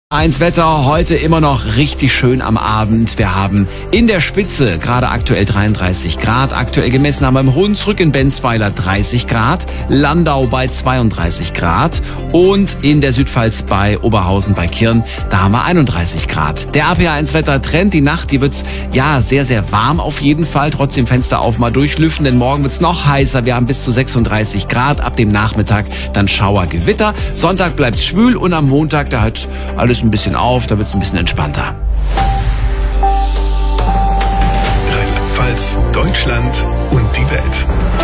Eins Wetter, heute immer noch richtig schön am Abend. Wir haben in der Spitze gerade aktuell 33 Grad. Aktuell gemessen haben wir im Hunsrück in Benzweiler 30 Grad. Landau bei 32 Grad. Und in der Südpfalz bei Oberhausen bei Kirn, da haben wir 31 Grad. Der RPA1 Wettertrend, die Nacht, die wird's ja sehr, sehr warm auf jeden Fall. Trotzdem Fenster auf, mal durchlüften, denn morgen wird's noch heißer. Wir haben bis zu 36 Grad. Ab dem Nachmittag dann Schauer, Gewitter. Sonntag bleibt's schwül und am Montag, da hört alles ein bisschen auf, da wird es ein bisschen entspannter. Rheinland-Pfalz, Deutschland und die Welt.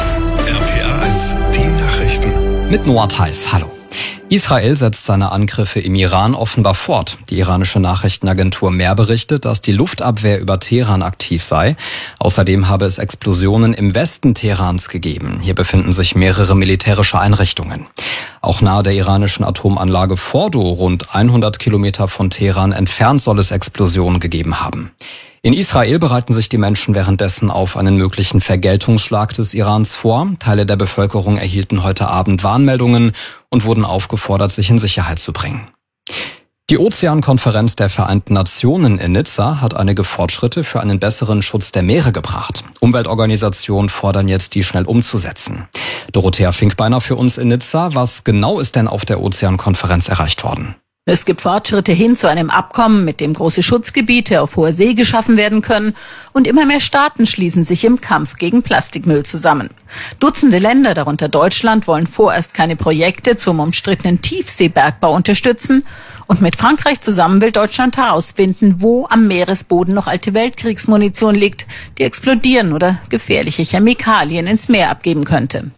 RPA1, die Nachrichten. Mit Noah Theis, hallo. Israel setzt seine Angriffe im Iran offenbar fort. Die iranische Nachrichtenagentur Mehr berichtet, dass die Luftabwehr über Teheran aktiv sei. Außerdem habe es Explosionen im Westen Teherans gegeben. Hier befinden sich mehrere militärische Einrichtungen. Auch nahe der iranischen Atomanlage Fordo, rund 100 Kilometer von Teheran entfernt, soll es Explosionen gegeben haben. In Israel bereiten sich die Menschen währenddessen auf einen möglichen Vergeltungsschlag des Irans vor. Teile der Bevölkerung erhielten heute Abend Warnmeldungen und wurden aufgefordert, sich in Sicherheit zu bringen. Die Ozeankonferenz der Vereinten Nationen in Nizza hat einige Fortschritte für einen besseren Schutz der Meere gebracht. Umweltorganisationen fordern jetzt, die schnell umzusetzen. Dorothea Finkbeiner für uns in Nizza. Was genau ist denn auf der Ozeankonferenz erreicht worden? Es gibt Fortschritte hin zu einem Abkommen, mit dem große Schutzgebiete auf hoher See geschaffen werden können, und immer mehr Staaten schließen sich im Kampf gegen Plastikmüll zusammen. Dutzende Länder, darunter Deutschland, wollen vorerst keine Projekte zum umstrittenen Tiefseebergbau unterstützen, und mit Frankreich zusammen will Deutschland herausfinden, wo am Meeresboden noch alte Weltkriegsmunition liegt, die explodieren oder gefährliche Chemikalien ins Meer abgeben könnte.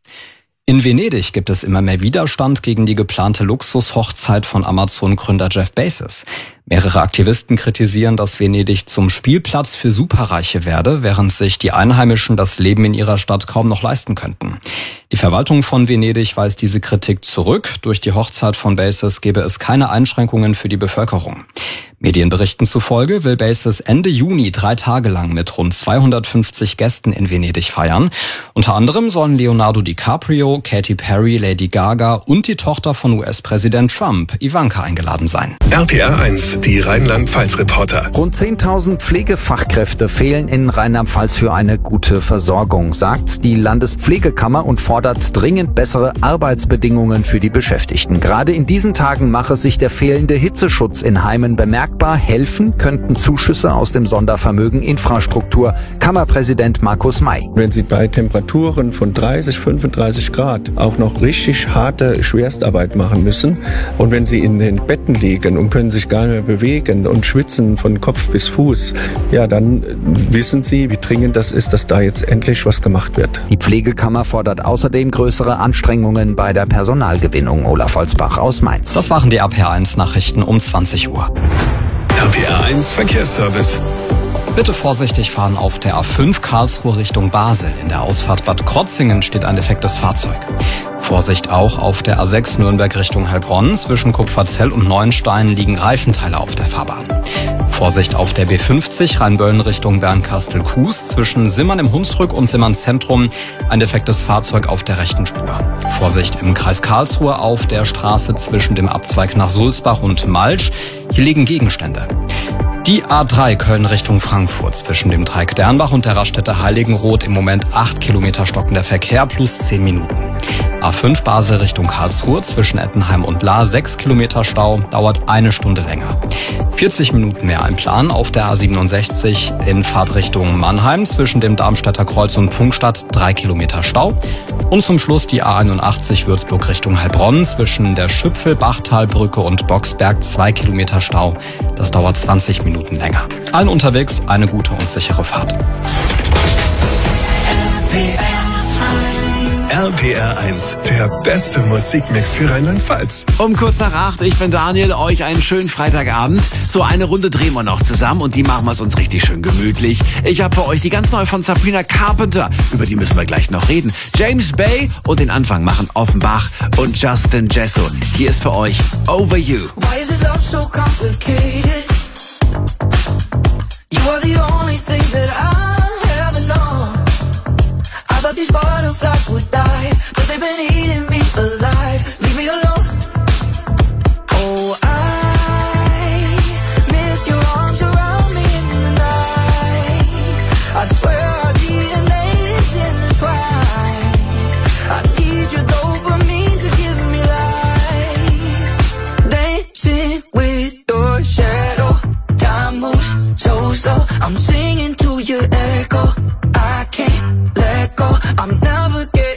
In Venedig gibt es immer mehr Widerstand gegen die geplante Luxushochzeit von Amazon-Gründer Jeff Bezos. Mehrere Aktivisten kritisieren, dass Venedig zum Spielplatz für Superreiche werde, während sich die Einheimischen das Leben in ihrer Stadt kaum noch leisten könnten. Die Verwaltung von Venedig weist diese Kritik zurück. Durch die Hochzeit von Bezos gebe es keine Einschränkungen für die Bevölkerung. Medienberichten zufolge will Bezos Ende Juni 3 Tage lang mit rund 250 Gästen in Venedig feiern. Unter anderem sollen Leonardo DiCaprio, Katy Perry, Lady Gaga und die Tochter von US-Präsident Trump, Ivanka, eingeladen sein. RPA1, die Rheinland-Pfalz-Reporter. Rund 10.000 Pflegefachkräfte fehlen in Rheinland-Pfalz für eine gute Versorgung, sagt die Landespflegekammer und fordert dringend bessere Arbeitsbedingungen für die Beschäftigten. Gerade in diesen Tagen mache sich der fehlende Hitzeschutz in Heimen bemerkbar. Helfen könnten Zuschüsse aus dem Sondervermögen Infrastruktur. Kammerpräsident Markus May. Wenn Sie bei Temperaturen von 30, 35 Grad auch noch richtig harte Schwerstarbeit machen müssen und wenn Sie in den Betten liegen und können sich gar nicht mehr bewegen und schwitzen von Kopf bis Fuß, ja, dann wissen Sie, wie dringend das ist, dass da jetzt endlich was gemacht wird. Die Pflegekammer fordert außerdem größere Anstrengungen bei der Personalgewinnung. Olaf Holzbach aus Mainz. Das waren die RPA1 Nachrichten um 20 Uhr. RPA1 Verkehrsservice. Bitte vorsichtig fahren auf der A5 Karlsruhe Richtung Basel. In der Ausfahrt Bad Krotzingen steht ein defektes Fahrzeug. Vorsicht auch auf der A6 Nürnberg Richtung Heilbronn. Zwischen Kupferzell und Neuenstein liegen Reifenteile auf der Fahrbahn. Vorsicht auf der B50 Rheinböllen Richtung Bernkastel-Kues. Zwischen Simmern im Hunsrück und Simmern Zentrum ein defektes Fahrzeug auf der rechten Spur. Vorsicht im Kreis Karlsruhe auf der Straße zwischen dem Abzweig nach Sulzbach und Malsch. Hier liegen Gegenstände. Die A3 Köln Richtung Frankfurt zwischen dem Dreieck Dernbach und der Raststätte Heiligenroth im Moment 8 Kilometer stockender Verkehr plus 10 Minuten. A5 Basel Richtung Karlsruhe zwischen Ettenheim und Lahr 6 Kilometer Stau, dauert 1 Stunde länger. 40 Minuten mehr Plan auf der A67 in Fahrtrichtung Mannheim zwischen dem Darmstädter Kreuz und Pfungstadt 3 Kilometer Stau. Und zum Schluss die A81 Würzburg Richtung Heilbronn zwischen der Schüpfel-Bachtalbrücke und Boxberg 2 Kilometer Stau. Das dauert 20 Minuten länger. Allen unterwegs eine gute und sichere Fahrt. RPR1, der beste Musikmix für Rheinland-Pfalz. Um kurz nach 8, ich bin Daniel, euch einen schönen Freitagabend. So eine Runde drehen wir noch zusammen und die machen wir es uns richtig schön gemütlich. Ich habe für euch die ganz neue von Sabrina Carpenter, über die müssen wir gleich noch reden. James Bay und den Anfang machen Offenbach und Justin Jesso. Hier ist für euch Over You. Why is this love so complicated? You are the only thing that I ever know. I thought these butterflies would die, but they've been eating me alive. Leave me alone. Oh, I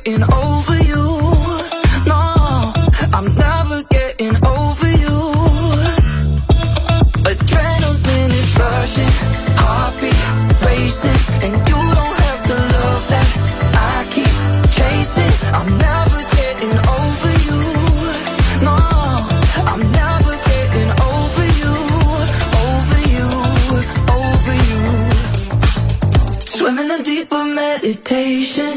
getting over you. No, I'm never getting over you. Adrenaline is rushing, heartbeat racing, and you don't have the love that I keep chasing. I'm never getting over you. No, I'm never getting over you, over you, over you. Swimming in the deep of meditation.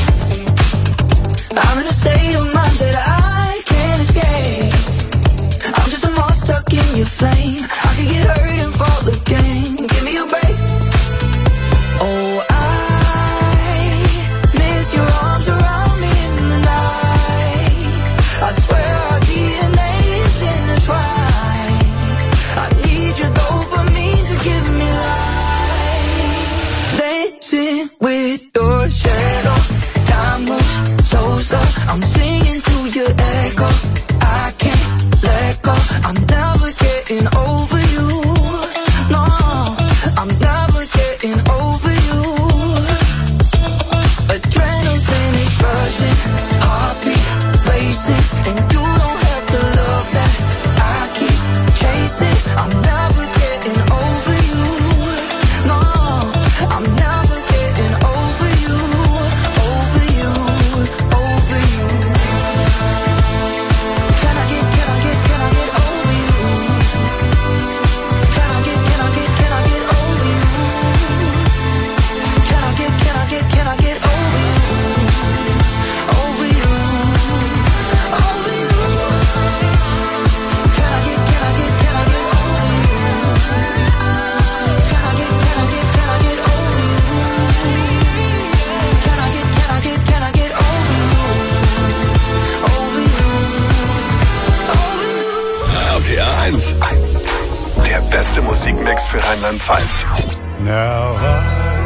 I'm in a state of mind that I can't escape. I'm just a moth stuck in your flame. I could get hurt and fall again. Give me a break. Oh, I miss your arms around me in the night. I swear our DNA is intertwined. I need your dopamine to give me life. Dancing with your shadow. Time moves so slow. I'm singing to your echo. I can't let go. I'm never getting over you. No, I'm never getting over you. Adrenaline is rushing, heartbeat racing, and you don't have the love that I keep chasing. I'm never getting over you. No, I'm never getting over you, over you, over you. Can I get over you? Can I get over you? Can I get over you? Can I get over you? Over you, over you. Can I get over you? Can I get over you? Can I get over you? Can I get over you? Over you, over you. RPR 1. Der beste Musikmix für Rheinland-Pfalz. Now I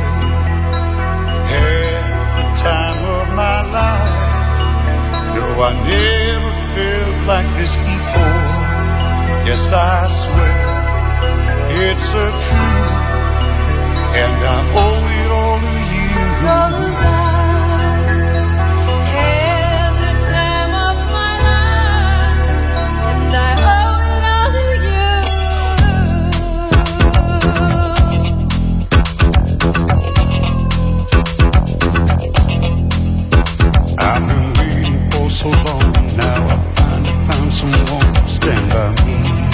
had the time of my life. No, I never felt like this before. Yes, I swear it's a truth, and I owe it all to you. 'Cause I had the time of my life, and I owe it all to you. I've been waiting for so long. Now I finally found someone to stand by me.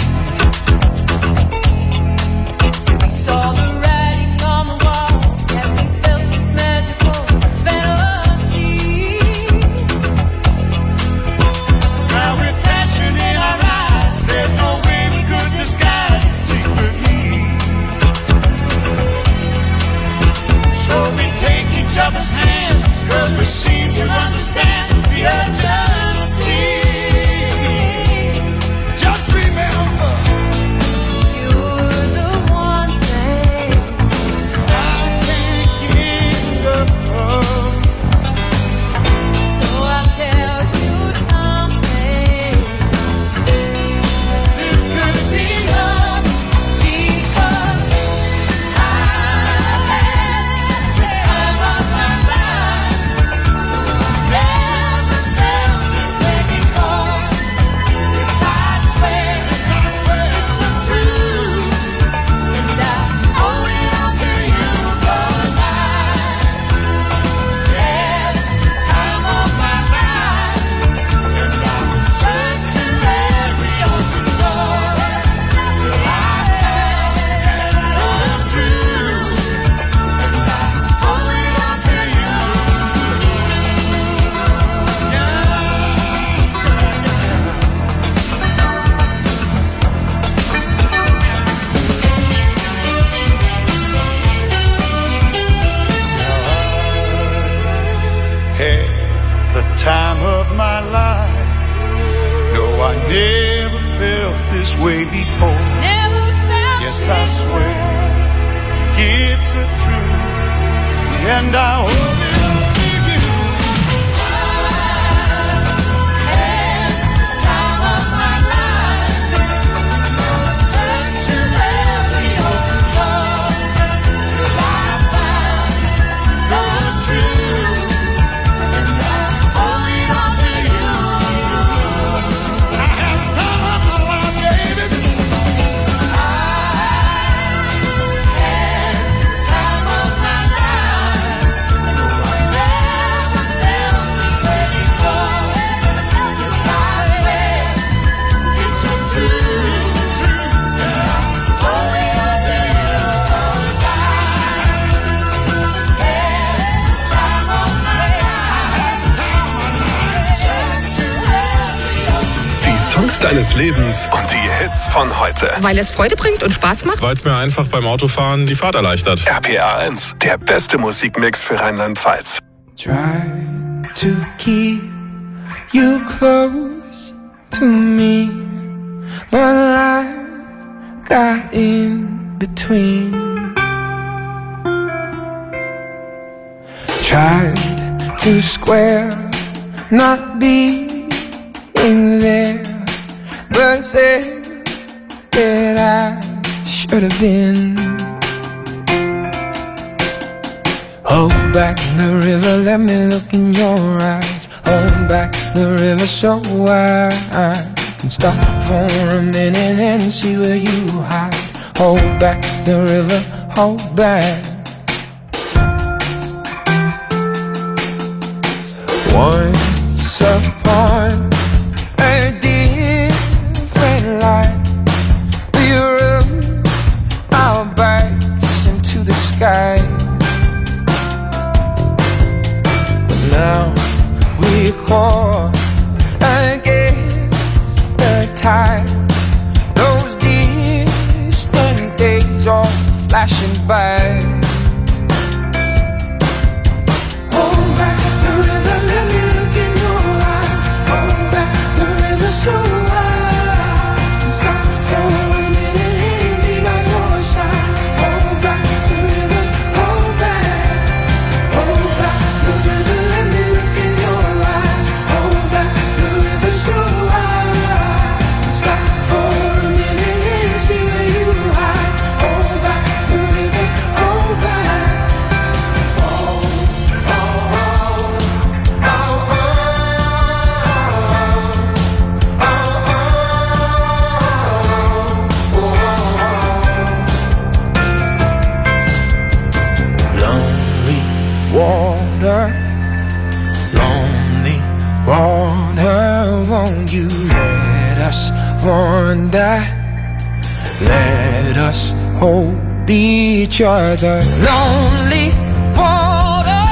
We saw the writing on the wall as we felt this magical fantasy. Now with passion in our eyes, there's no way we could disguise it secretly. So we take each other's hand, 'cause we seem to understand the urgency. Just remember, You're the one thing I can't give up. so I'll tell you something. This could be love because I had the time of my life. Never felt this way before. I swear it's the truth, and I owe it all to you 'cause I had the time of my life, and I searched through every open door till I found the truth, and I owe it all to you. Had the time of my life. No, I never felt this way before. Never felt Yes, I swear it's the truth, and I owe it all to you. had the time of my life. Searching every open door till I found the truth, and I Songs deines Lebens und die Hits von heute. Weil es Freude bringt und Spaß macht. Weil es mir einfach beim Autofahren die Fahrt erleichtert. RPR 1, der beste Musikmix für Rheinland-Pfalz. Try to keep you close to me, but life got in between. Tried to square not being there, but said that I should have been. Hold back the river, let me look in your eyes. Hold back the river so I can stop for a minute and see where you hide. Hold back the river, hold back. Once upon a different life, we rode our bikes into the sky. Now we call against the tide. Those distant days all flashing by. Hold back the river, let me look in your eyes. Hold back the river so I can stop for a minute and be by your side. Hold back the river, hold back. Hold back the river, let me look in your eyes. Hold back the river so I can stop for a minute and see where you hide. Hold back the river, hold back. Lonely water, won't you let us wander? Let us hold each other. Lonely water,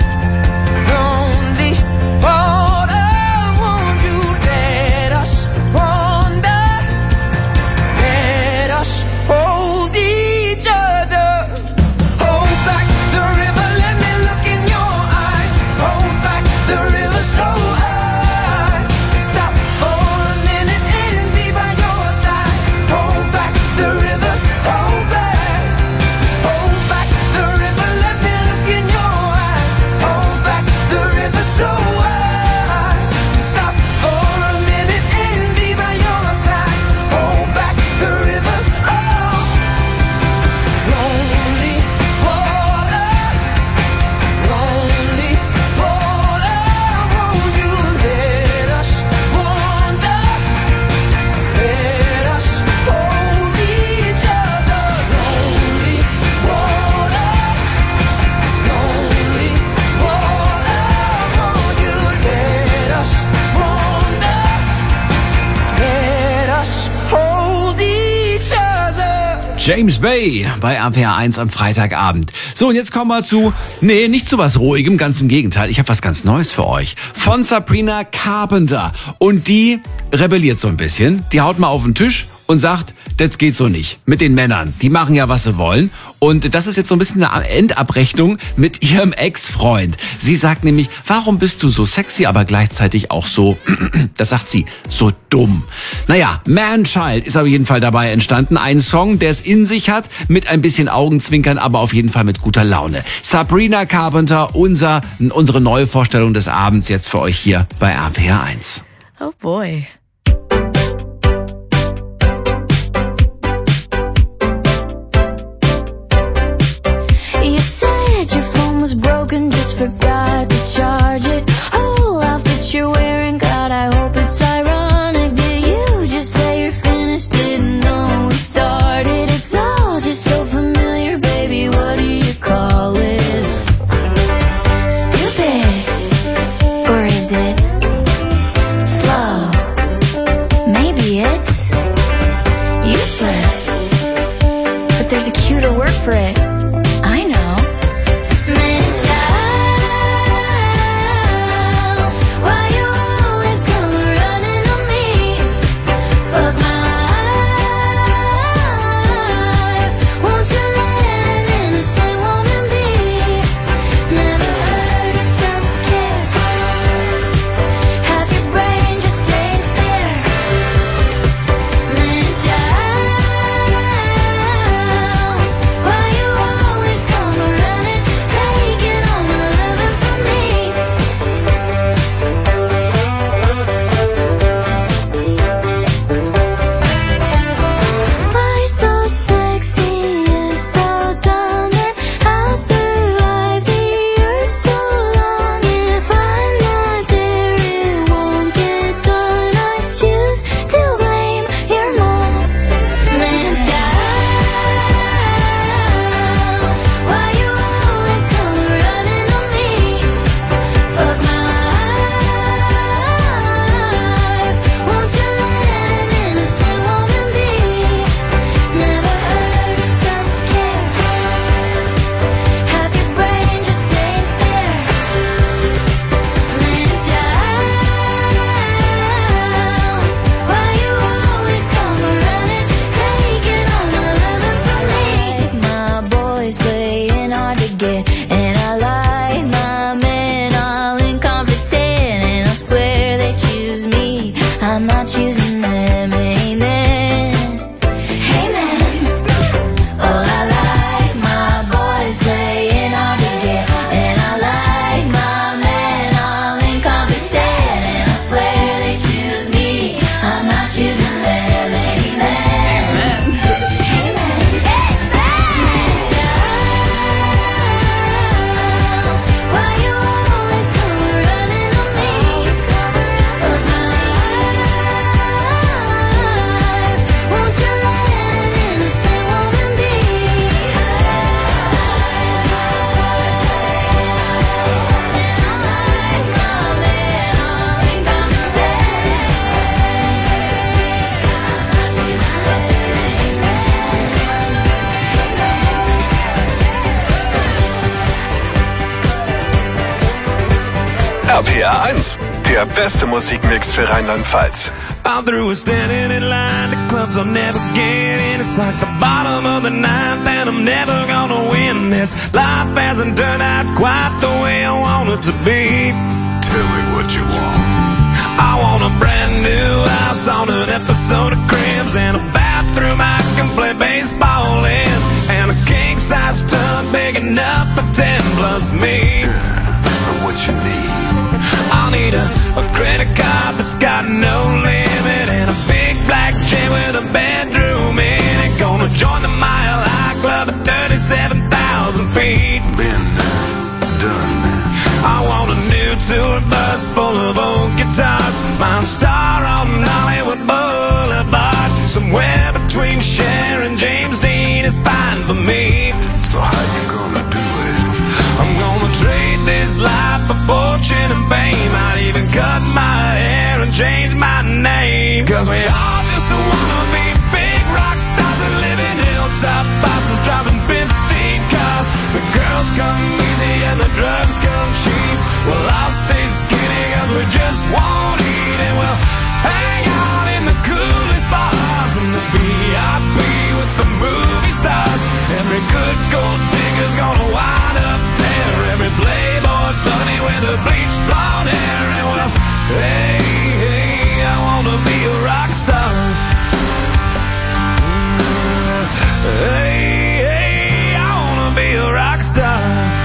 won't you let us wander? Let us hold each other. Hold back the river, let me look in your eyes. Hold back the river so I can stop for a minute and be by your side. Hold back the river, hold back. Hold back the river, let me look in your eyes. Hold back the river so I can stop for a minute and be by your side. Hold back the river, oh. Lonely water, won't you let us wander? Let us hold each other. Lonely water, won't you let us wander? Let us hold each other. James Bay bei RPR 1 am Freitagabend. So, und jetzt kommen wir zu, nicht zu was Ruhigem, ganz im Gegenteil. Ich habe was ganz Neues für euch. Von Sabrina Carpenter. Und die rebelliert so ein bisschen. Die haut mal auf den Tisch und sagt, das geht so nicht. Mit den Männern. Die machen ja, was sie wollen. Und das ist jetzt so ein bisschen eine Endabrechnung mit ihrem Ex-Freund. Sie sagt nämlich, warum bist du so sexy, aber gleichzeitig auch so, das sagt sie, so dumm. Naja, Man-Child ist auf jeden Fall dabei entstanden. Ein Song, der es in sich hat, mit ein bisschen Augenzwinkern, aber auf jeden Fall mit guter Laune. Sabrina Carpenter, unsere neue Vorstellung des Abends jetzt für euch hier bei RPR 1. Oh boy. You said your phone was broken, just forgot to charge it. Whole outfit you're wearing, God, I hope it's ironic. Did you just say you're finished? Didn't know we started. It's all just so familiar, baby. What do you call it? Stupid, or is it slow? Maybe it's useless, but there's a cuter word for it. I know. Man-child, RPR1, der beste Musikmix für Rheinland-Pfalz. I'm through with standing in line to clubs I'll never get in. It's like the bottom of the ninth and I'm never gonna win this. Life hasn't turned out quite the way I want it to be. Tell me what you want. I want a brand new house on an episode of Cribs and a bathroom I can play baseball in, and a king-size tub big enough for 10 plus me. What you need? I'll need a credit card that's got no limit and a big black jet with a bedroom in it. Gonna join the Mile High Club at 37,000 feet. Been done. I want a new tour bus full of old guitars, Mount Star on Hollywood Boulevard. Somewhere between Cher and James Dean is fine for me. So how you gonna do it? I'm gonna trade this life for fortune and fame. I'd even cut my hair and change my name. Cause we all just wanna be big rock stars and live in hilltop houses, driving 15 cars. The girls come easy and the drugs come cheap. Well, I'll stay skinny cause we just won't eat, and we'll hang out in the coolest bars in the VIP with the movie stars. Every good gold digger's gonna wind up there. Every playboy bunny with a bleached blonde hair. And well, hey, hey, I wanna be a rock star. Hey, hey, I wanna be a rock star.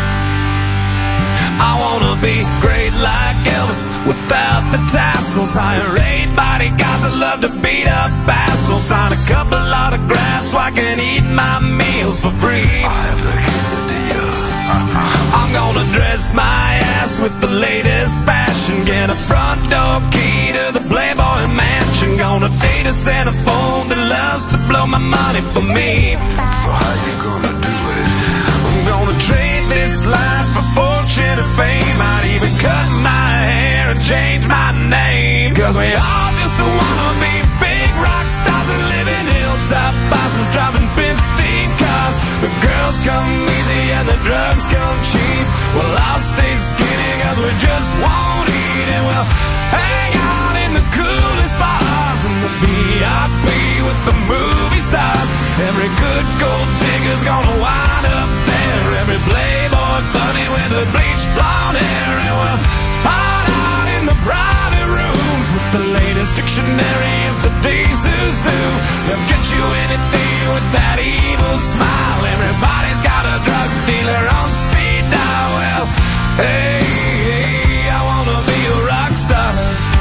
I wanna be great like Elvis without the tassels. Hire 8 bodyguards that love to beat up assholes. Sign a couple autographs so I can eat my meals for free. I have the quesadilla. I'm gonna dress my ass with the latest fashion. Get a front door key to the Playboy Mansion. Gonna date a centerfold that loves to blow my money for me. So how you gonna do it? I'm gonna trade this life for fortune and fame. I'd even cut my hair and change my name. Cause we all just wanna be big rock stars and live in hilltop houses, driving 15 cars. The girls come easy and the drugs come cheap. Well, I'll stay skinny cause we just won't eat, and we'll hang out in the coolest bars in the VIP with the movie stars. Every good gold digger's gonna wind up there. Every playboy bunny with a bleached blonde hair. And we'll hide out in the private rooms with the latest dictionary of today's zoo. They'll get you anything with that evil smile. Everybody's got a drug dealer on speed dial. Well, hey, hey, I wanna be a rock star.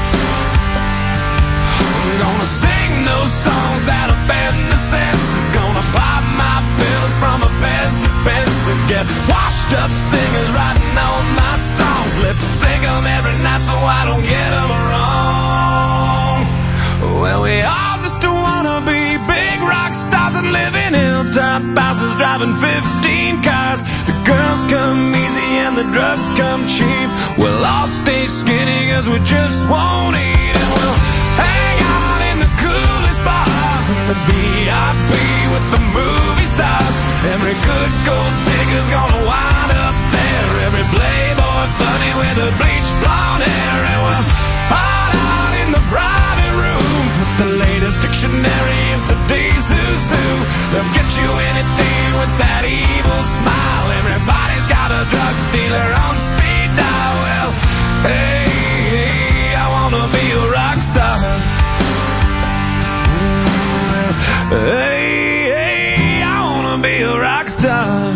I'm gonna sing those songs that offend the senses. Gonna pop my pills from a Pez dispenser. Get washed up singers writing all my songs. Lip sync them every night so I don't get them wrong. Well, we all just wanna be big rock stars and live in hilltop houses, driving 15 cars. The girls come easy and the drugs come cheap. We'll all stay skinny cause we just won't eat, and we'll hang out in the coolest bars in the VIP with the movie stars. Every good gold digger's gonna wind up there. Every playboy bunny with a bleached blonde hair. And we'll hide out in the private rooms with the latest dictionary of today's zoo. They'll get you anything with that evil smile. Everybody's got a drug dealer on speed dial. Well, hey, hey, I wanna be a rock star. Hey, hey, I wanna be a rock star.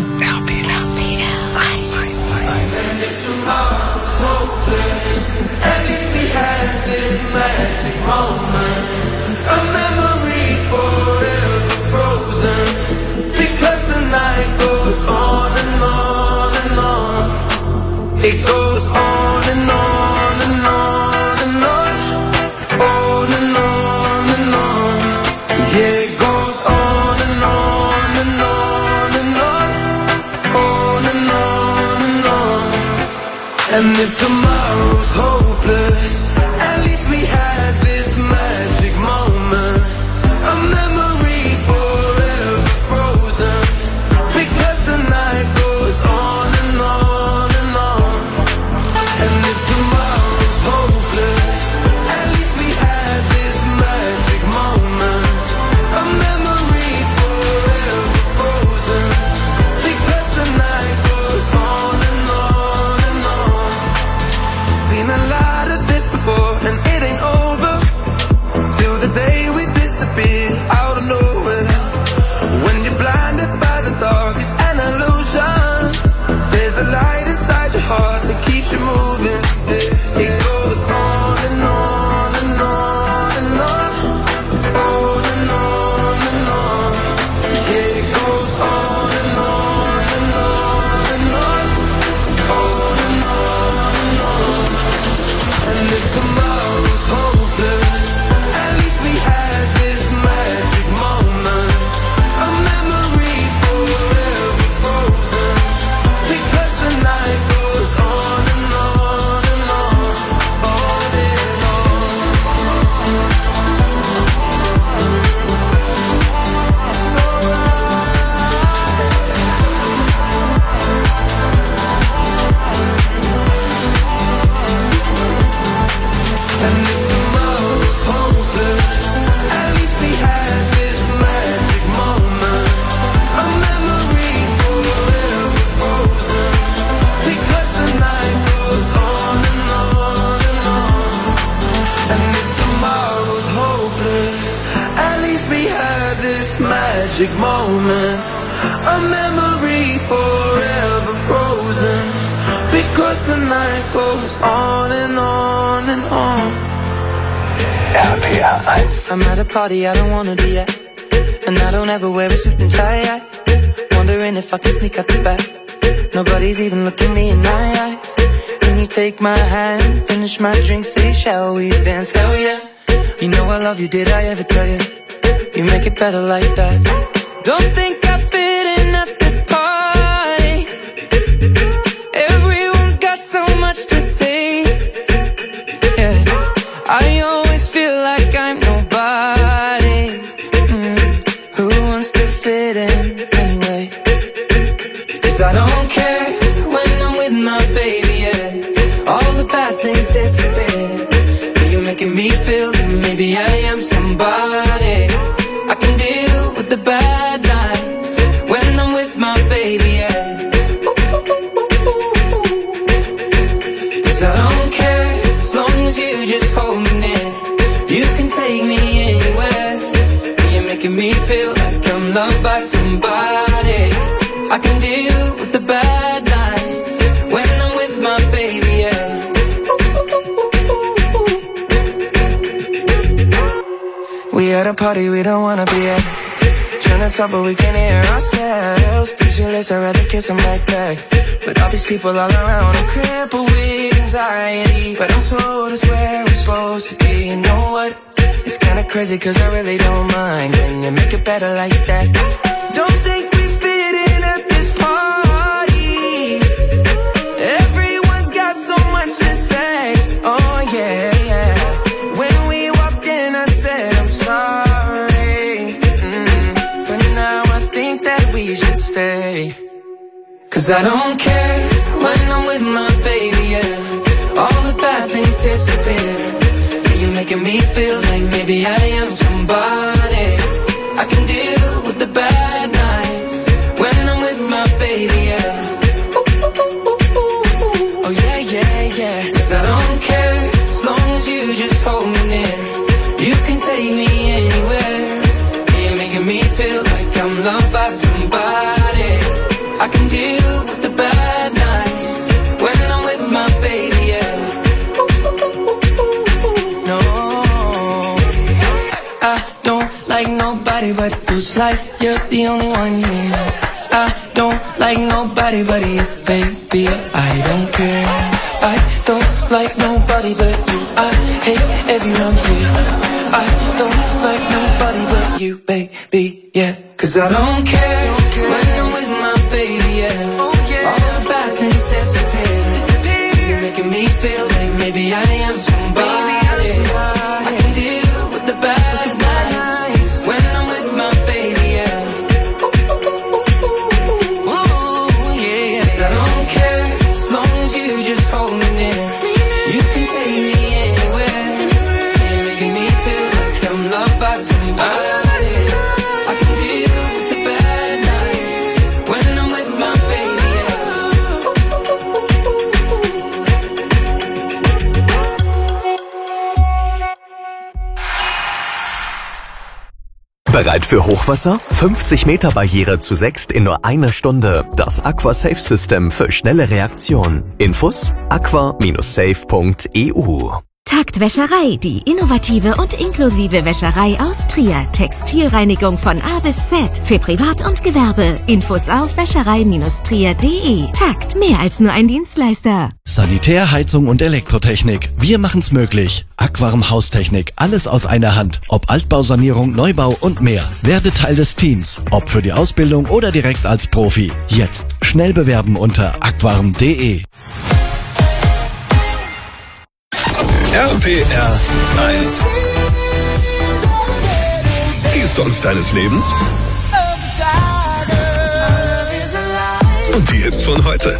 And if tomorrow's hopeless, at least we had this magic moment. A memory forever frozen. Because the night goes on and on and on. It goes on and on and on and on. On and on and on. Yeah, it goes on and on and on and on. On and on and on. And if tomorrow's hopeless, at least we had this magic moment. A memory forever frozen. Because the night goes on and on and on. And if tomorrow And if tomorrow's hopeless, at least we had this magic moment, a memory forever frozen, because the night goes on and on and on, on and on. So and if tomorrow's hopeless, at least we had this magic moment, a memory forever frozen, because the night goes on and on and on. And if tomorrow's hopeless, at least we had this magic moment, a memory forever frozen, because the night goes on and on and on. RPR 1. I'm at a party I don't wanna be at, and I don't ever wear a suit and tie. Wondering if I can sneak out the back. Nobody's even looking me in my eyes. Can you take my hand, finish my drink, say shall we dance? Hell yeah. You know I love you, did I ever tell you? You make it better like that. Don't think I fit in at this party. Everyone's got so much to say. Yeah, I always feel like I'm nobody. Who wants to fit in anyway? 'Cause I don't care when I'm with my baby, yeah. All the bad things disappear. You're making me feel that maybe I am somebody. I can deal with the bad nights when I'm with my baby, yeah. 'Cause I don't care as long as you just hold me near. You can take me anywhere. You're making me feel like I'm loved by somebody. I can deal with the bad nights when I'm with my baby, yeah. We at a party we don't wanna be at. Trying to talk but we can't hear ourselves. Pictureless, I'd rather kiss them right back. But all these people all around, I'm crippled with anxiety. But I'm told it's where we're supposed to be. You know what? It's kinda crazy 'cause I really don't mind. Can you make it better like that? Don't think we fit in at this party. Everyone's got so much to say. Oh yeah, yeah. When we walked in I said I'm sorry. But now I think that we should stay. 'Cause I don't care when I'm with my baby, yeah. All the bad things disappear. You're making me feel like maybe I am somebody. I can deal with the bad nights when I'm with my baby, yeah. Oh yeah, yeah, yeah. 'Cause I don't care as long as you just hold me near. You can take me anywhere. You're making me feel like I'm loved by somebody. I can deal with the bad nights when I'm with my baby, yeah. No, I don't like nobody but you. It's like you're the only one here. I don't like nobody but you, baby. I don't care. I don't like nobody but you. I hate everyone here. I don't like nobody but you, baby, yeah. 'Cause I don't care when I'm with my baby, yeah. All the bad things disappear. You're making me feel like maybe I am somebody. I can deal with the bad nights when I'm with my baby, yeah. Ooh, yeah. 'Cause I don't care as long as you just hold me near. You can take me anywhere. You're making me feel like I'm loved by somebody. I can deal with the bad nights when I'm with my baby, yeah. Bereit für Hochwasser? 50 Meter Barriere zu sechst in nur einer Stunde. Das Aqua Safe System für schnelle Reaktion. Infos aqua-safe.eu Takt Wäscherei, die innovative und inklusive Wäscherei aus Trier. Textilreinigung von A bis Z für Privat und Gewerbe. Infos auf wäscherei-trier.de. Takt, mehr als nur ein Dienstleister. Sanitär, Heizung und Elektrotechnik. Wir machen's möglich. Aquarum Haustechnik. Alles aus einer Hand. Ob Altbausanierung, Neubau und mehr. Werde Teil des Teams. Ob für die Ausbildung oder direkt als Profi. Jetzt schnell bewerben unter aquarum.de. RPR 1. Die Songs deines Lebens und die Hits von heute.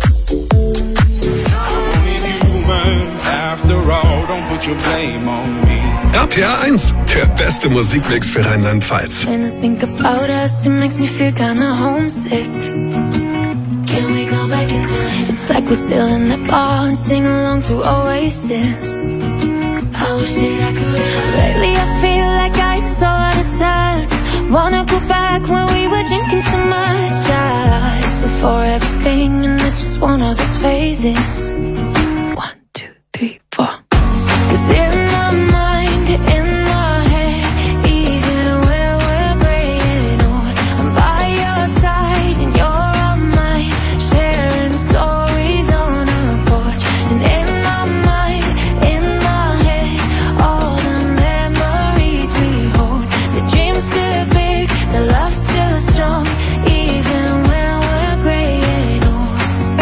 RPR 1, der beste Musikmix für Rheinland-Pfalz. When I think about us, it makes me feel kinda homesick. Can we go back in time? It's like we're still in the bar and sing along to Oasis. I wish that I could. Lately I feel like I'm so out of touch. Wanna go back when we were drinking so much. It's a for everything and I just want all those phases. 1, 2, 3, 4. 'Cause in my mind, in my head, even when we're graying old, I'm by your side and you're on mine, sharing stories on a porch. And in my mind, in my head, all the memories we hold. The dream's still big, the love's still strong, even when we're graying old.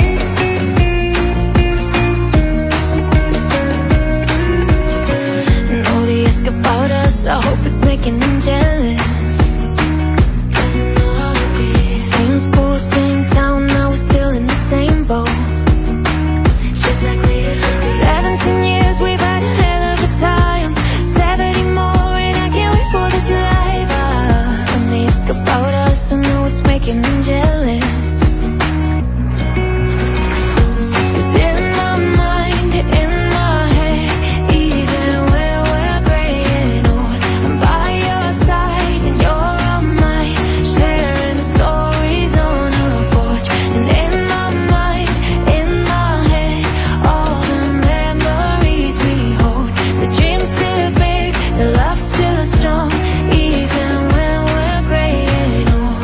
And all they ask about us, I hope it's making them jealous. 'Cause I know how it be. Same school, same town, now we're still in the same boat. Just like we used to be. 17 years, we've had a hell of a time. 70 more, and I can't wait for this life. When they ask about us, I know it's making them jealous. 'Cause in my mind, in my head, even when we're graying old, I'm by your side and you're on mine, sharing stories on a porch. And in my mind, in my head, all the memories we hold. The dream's still big, the love's still strong, even when we're graying old.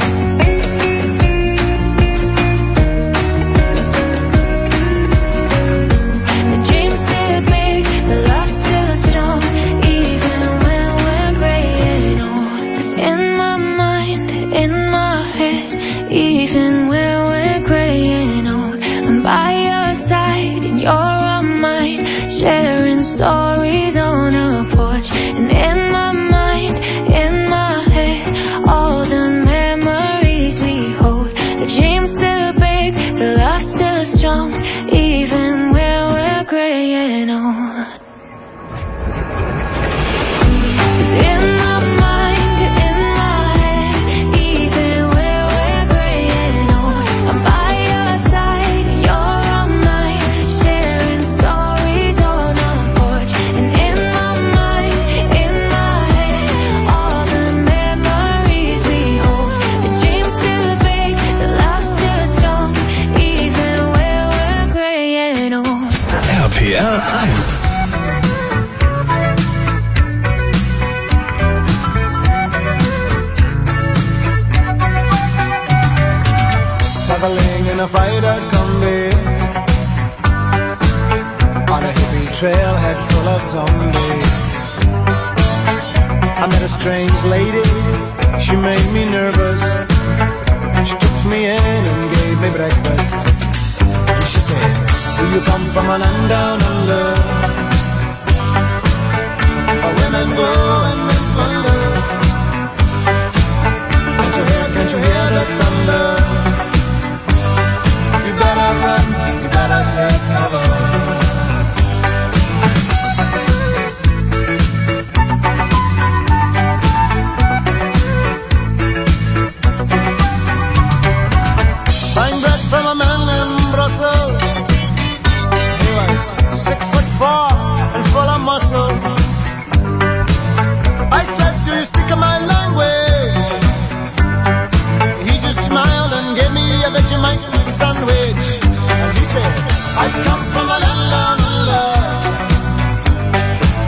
The dream's still big, the love's still strong, even when we're graying old. 'Cause in my mind, in my head, even when we're graying old, I'm by your side and you're on mine, sharing stories on a porch. And in my mind, in my head, all the memories we hold. The dream's still big, the love's still strong, even when we're graying old. 'Cause in my mind, in my head, even when we're graying old, I'm by your side and you're on mine, sharing stories on a porch. And in my mind, in my head, all the memories we hold. The dream's still big, the love's still strong, even when we're graying old. RPR 1. Traveling in a freighter combi on a hippie trailhead full of zombies. I met a strange lady, she made me nervous. She took me in and gave me breakfast. And she said, do you come from a land down under, where women go and men wonder? Can't you hear the thunder? You better run, you better take cover. Buying bread from a man in Brussels. He was 6'4" and full of muscle. I said, do you speak my language? He just smiled and gave me a Vegemite sandwich. And he said, I come from a land down under,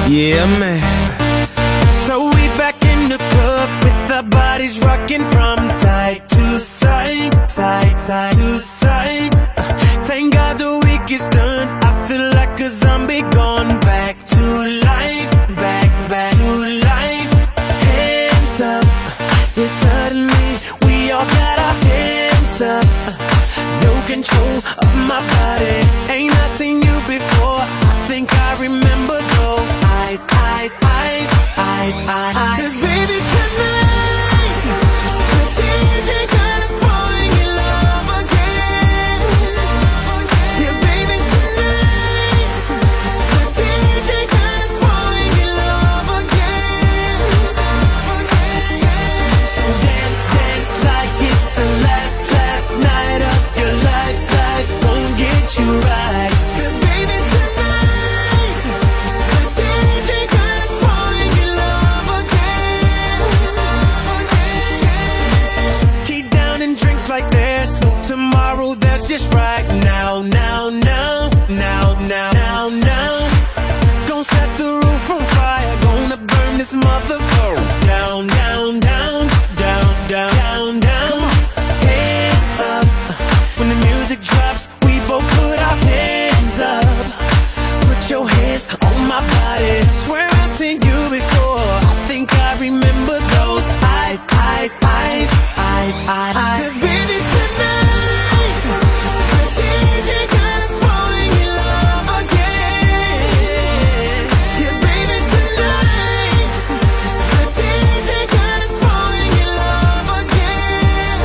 Yeah, man. So we back in the club with our bodies rocking from side to side, side, side to side. Thank God the week is done. I feel like a zombie gone back to life, back to life. Hands up, yeah, suddenly we all got our hands up. No control of my body. Ain't I seen you before? I think I remember those eyes, eyes, eyes, eyes, eyes. 'Cause baby tonight, the DJ got us falling in love again. Yeah, baby tonight, the DJ got us falling in love again. So dance, dance like it's the last night of your life. Life won't get you right. 'Cause baby tonight, the DJ got us falling in love again. Keep down and drinks like there's no tomorrow. That's just right now, now, now, now, now, now, now. Gonna set the roof on fire. Gonna burn this motherfucker down, down, down, down, down, down, down. Hands up. When the music drops, we both put our hands up. Put your hands on my body. Swear I've seen you before. I think I remember those eyes, eyes, eyes, eyes, eyes. 'Cause baby tonight, the DJ got us falling in love again. Yeah, baby tonight, the DJ got us falling in love again.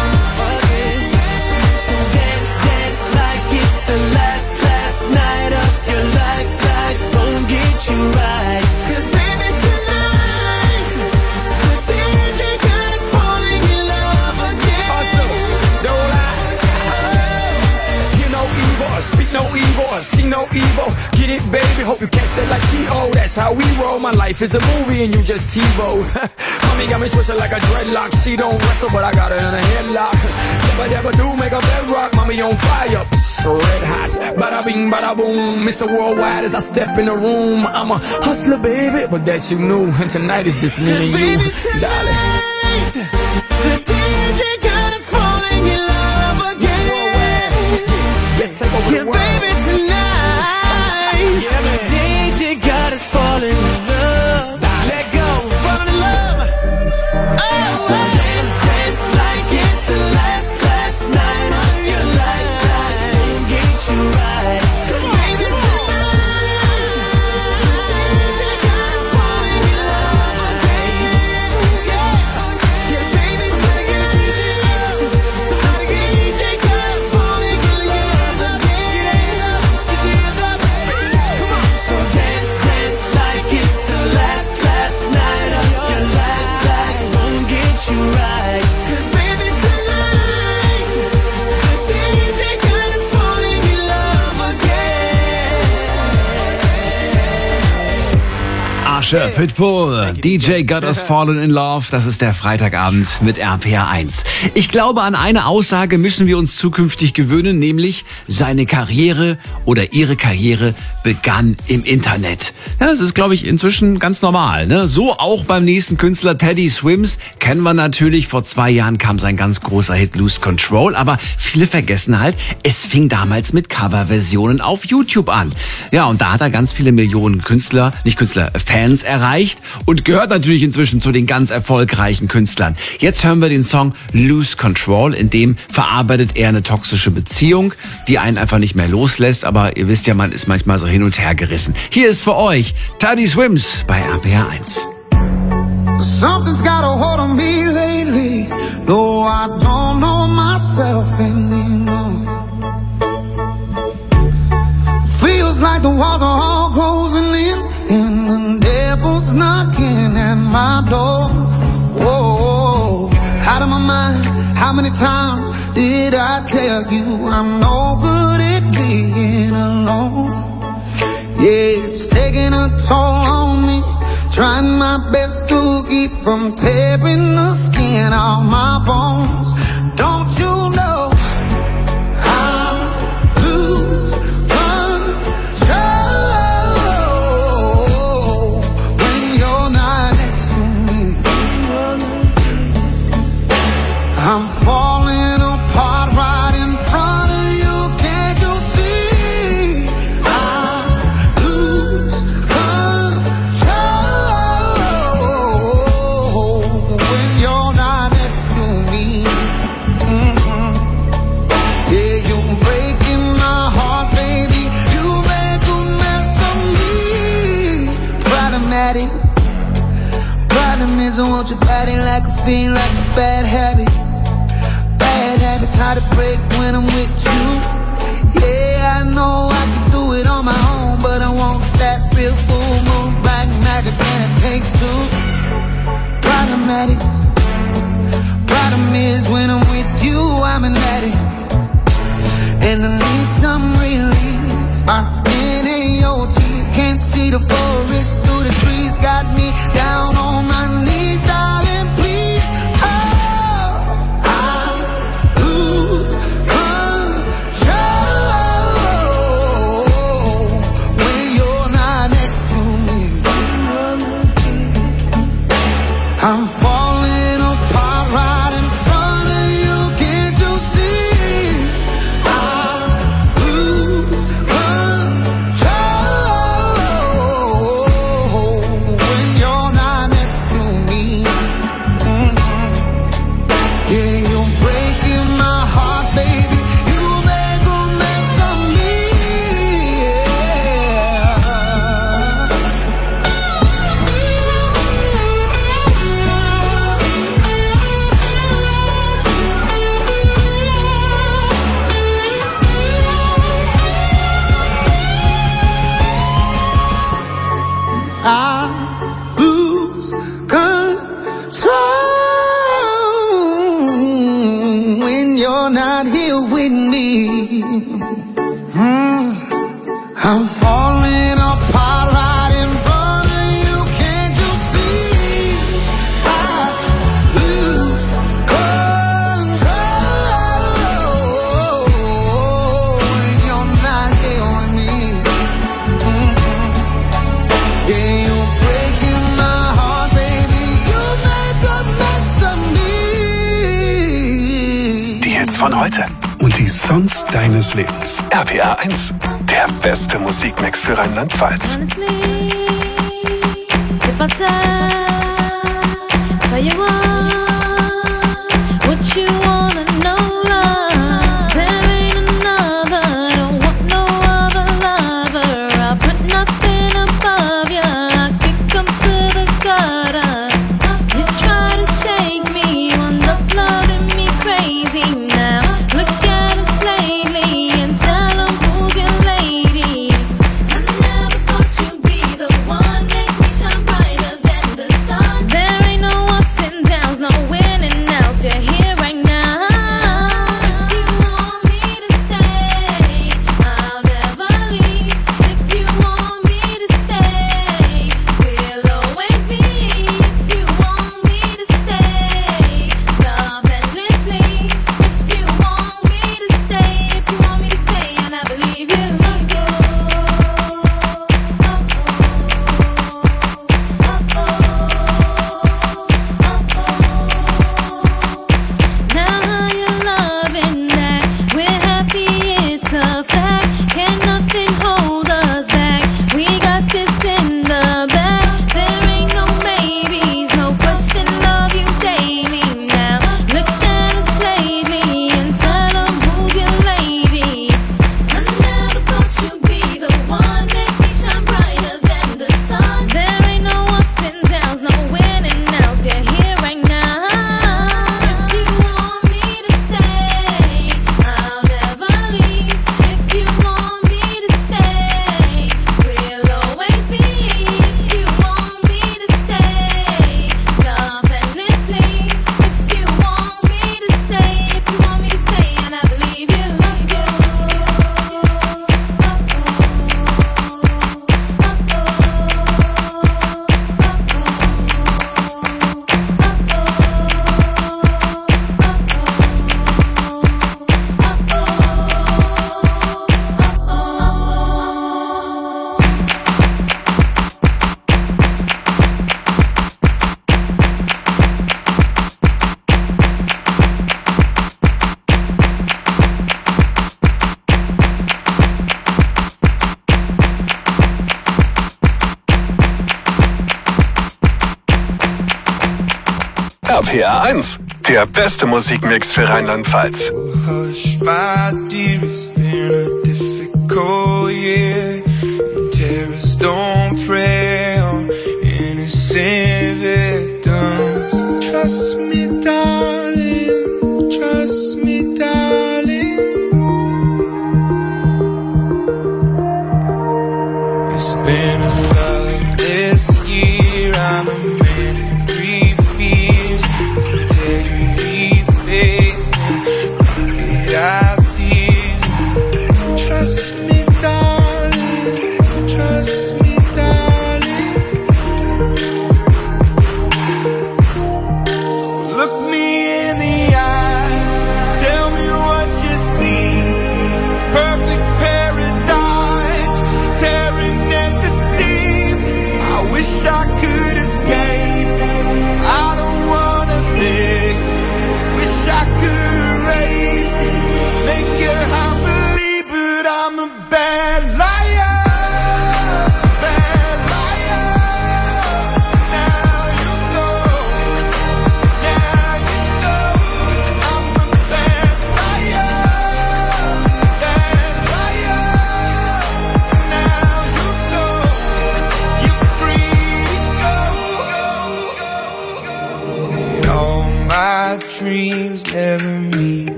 So dance, dance like it's the last night of your life. Life won't get you right. 'Cause baby tonight, the DJ got us falling in love again. Awesome. Don't lie. You know evil, speak no evil, see no evil. Get it, baby, hope you catch that like T.O. That's how we roll. My life is a movie and you just TiVo. Mommy got me twisted like a dreadlock. She don't wrestle, but I got her in a headlock. Never do make a bedrock. Mommy on fire, red hot. Bada bing, bada boom. Mr. Worldwide as I step in the room. I'm a hustler, baby, but that you knew. And tonight is just me and you, darling. The DJ got us falling in love again. Let's take over Yeah, the world. baby tonight, Yeah, man. DJ got us falling in love. Let go, fall in love. Oh, so dance, dance like it's the last night of your life. Life won't get you right. 'Cause baby tonight, DJ got us falling in love again. Yeah, baby tonight, somebody get DJ got us falling in love again. So dance, dance like it's the last night of your life. Life won't get you right. 'Cause baby tonight, the DJ got us falling in love again. Asche, Pitbull, DJ Got Us Fallen in Love, das ist der Freitagabend mit RPR 1. Ich glaube, an eine Aussage müssen wir uns zukünftig gewöhnen, nämlich seine Karriere oder ihre Karriere begann im Internet. Ja, das ist, glaube ich, inzwischen ganz normal, ne? So auch beim nächsten Künstler Teddy Swims, kennen wir natürlich. Vor 2 Jahren kam sein ganz großer Hit Lose Control, aber viele vergessen halt, es fing damals mit Coverversionen auf YouTube an. Ja, und da hat er ganz viele Millionen Fans erreicht und gehört natürlich inzwischen zu den ganz erfolgreichen Künstlern. Jetzt hören wir den Song Lose Control, in dem verarbeitet er eine toxische Beziehung, die einen einfach nicht mehr loslässt, aber ihr wisst ja, man ist manchmal so hin und her gerissen. Hier ist für euch Teddy Swims bei RPR 1. Something's got a hold on me lately. No, I don't know myself anymore. Feels like the walls are all closing in, and the devil's knocking at my door. Whoa, out of my mind. How many times did I tell you I'm no good at being alone? Yeah, it's taking a toll on me. Trying my best to keep from tearing the skin off my bones. Don't you know I'm lose control? caffeine like a bad habit. Bad habits hard to break when I'm with you. Yeah, I know I can do it on my own, but I want that real full moon, black magic, and it takes two. Problematic. Problem is when I'm with you, I'm an addict, and I need some relief. My skin ain't your teeth, can't see the forest through the trees. Got me down on my knees, darling, please. Oh, I lose control when you're not next to me. I'm falling apart right in front of you, can't you see? I lose control when you're not next to me. Yeah, you're breaking my heart, baby. You make a mess of me. I lose control when you're not here with me. I'm falling apart right in front of you, can't you see? I lose control when you're not here with me. Yeah, you're breaking my heart, baby. You make a mess of me. Die Hits von heute und die Songs deines Lebens. RPR 1, der beste Musikmix für Rheinland-Pfalz. If I tell you what you wanna know, love, there ain't another, don't want no other lover. I put nothing above you, I kick 'em to the gutter. You try to shake me, wound up loving me crazy now. Look at us lately and tell 'em who's your lady. I never thought you'd be the one, make me shine brighter than the sun. There ain't no ups and downs, no in and outs, you're here right now. If you want me to stay, I'll never leave. If you want me to stay, we'll always be. If you want me to stay, love endlessly. If you want me to stay, if you want me to stay, and I believe you. Now you're loving that, we're happy, it's a fact. Can nothing hold us back? We got this in the bag. There ain't no maybes, no question, love you daily now. Look at us lately and tell 'em who's your lady. I never thought you'd be the one, make me shine brighter than the sun. There ain't no ups and downs, no in and outs, you're here right now. If you want me to stay, I'll never leave. If you want me to stay, we'll always be. If you want me to stay, love endlessly. If you want me to stay, if you want me to stay, and I believe you. RPR 1, der beste Musikmix für Rheinland-Pfalz. Hush, my dear, it's been a difficult year. Terrorists don't prey on innocent victims. Trust me.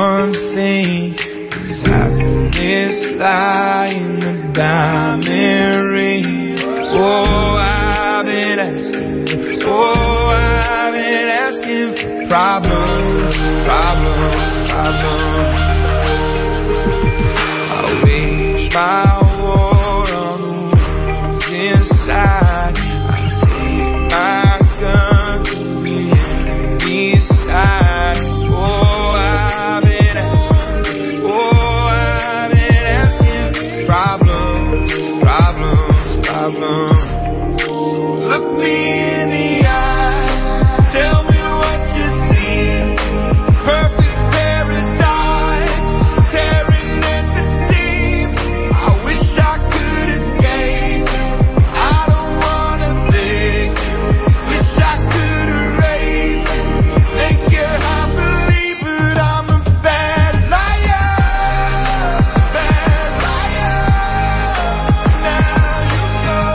one thing is happiness lie in the diamond ring. Oh, I've been asking for problems. I wage my war on the ones inside. I take my gun to the enemy's side. Oh, I've been asking problems. So look me in the eyes, tell me what you see. Perfect paradise, tearing at the seams. I wish I could escape. I don't wanna think. Wish I could erase. Make your heart believe, but I'm a bad liar. Bad liar. Now you know.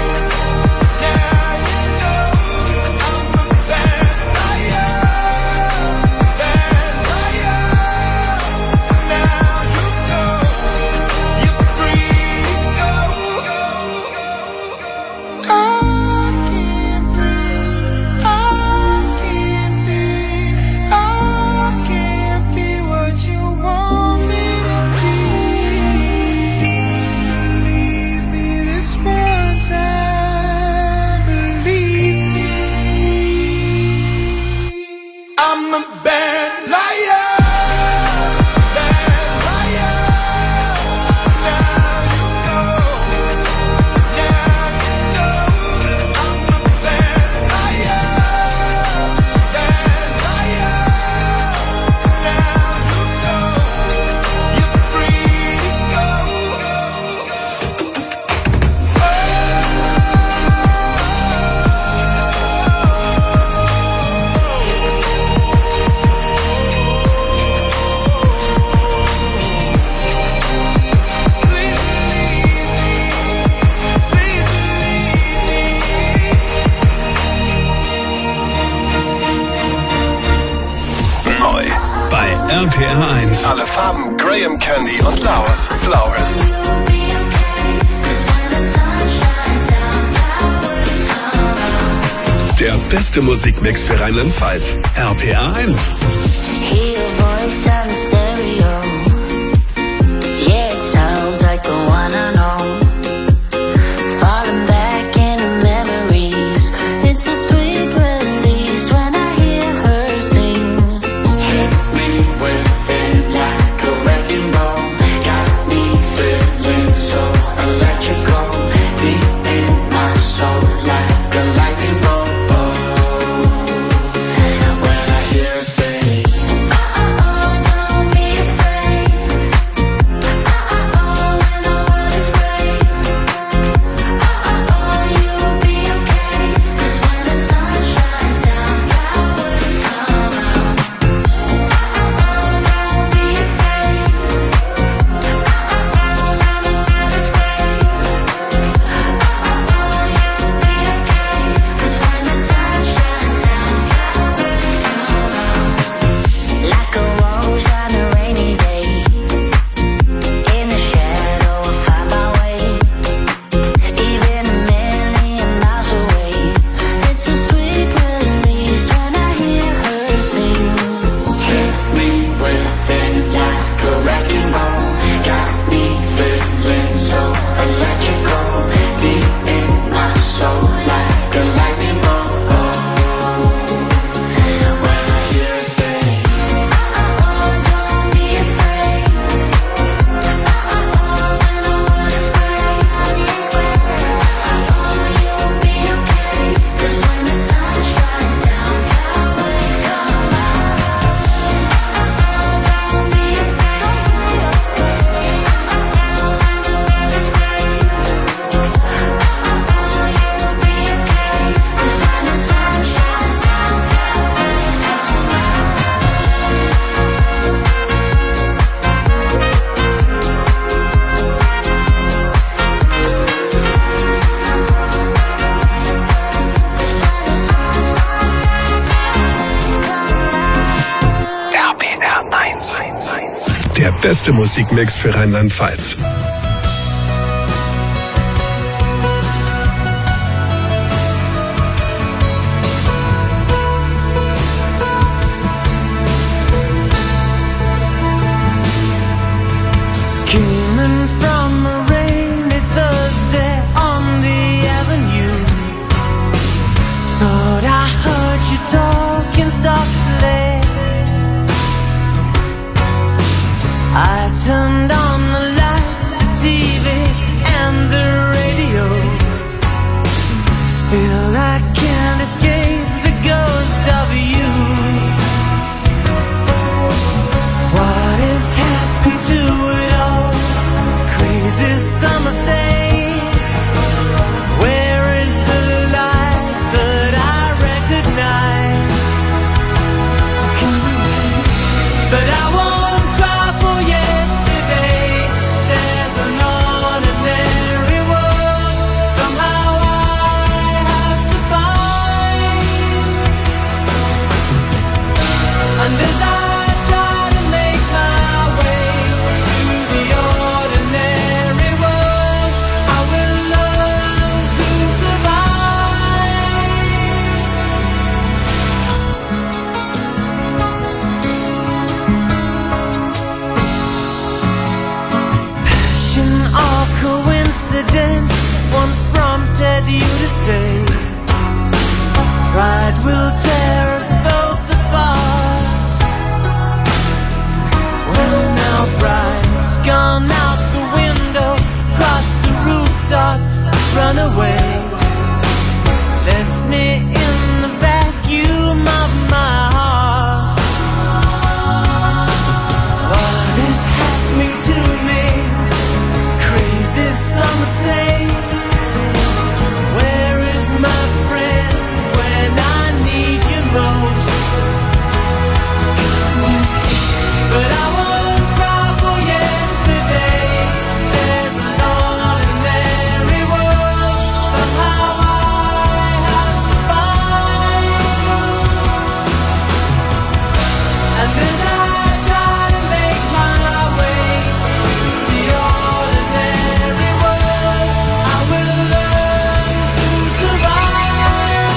I'm a bad liar. Bad liar. Now you know. You're free to go. I can't breathe. I can't be what you want me to be. Believe me this one time. Believe me. I'm a bad liar. Bad liar. Now you know. I'm a bad liar. Bad liar. Now you know. You're free to go. Neu bei RPR 1. Alle Farben Graham Candy und Laos Flowers. Der beste Musikmix für Rheinland-Pfalz. RPR 1. Hear your voice on the stereo. Yeah, it sounds like the one I know. Falling back into memories. It's a sweet release when I hear her sing. Hit me with it like a wrecking ball. Got me feeling so electrical. Deep in my soul like a lightning bolt. When I hear her say, oh, oh, oh, no. Der beste Musikmix für Rheinland-Pfalz. Coming from a rainy Thursday on the avenue, thought I heard you talking softly. I turned on the lights, the TV and the radio. Still I can't escape the ghost of you. What has happened to it all? Crazy summer say, where is the life that I recognize? But I won't cry for yesterday. There's an ordinary world somehow I have to find. And as I try to make my way to the ordinary world, I will learn to survive. Passion or coincidence once prompted you to say, pride will tear us both apart. Well now pride's gone out the window, crossed the rooftops, run away, left me in the vacuum of my heart. What is happening to me? Crazy some say, where is my friend when I need you most? But I won't cry for yesterday. There's an ordinary world somehow I have to find. And as I try to make my way to the ordinary world, I will learn to survive.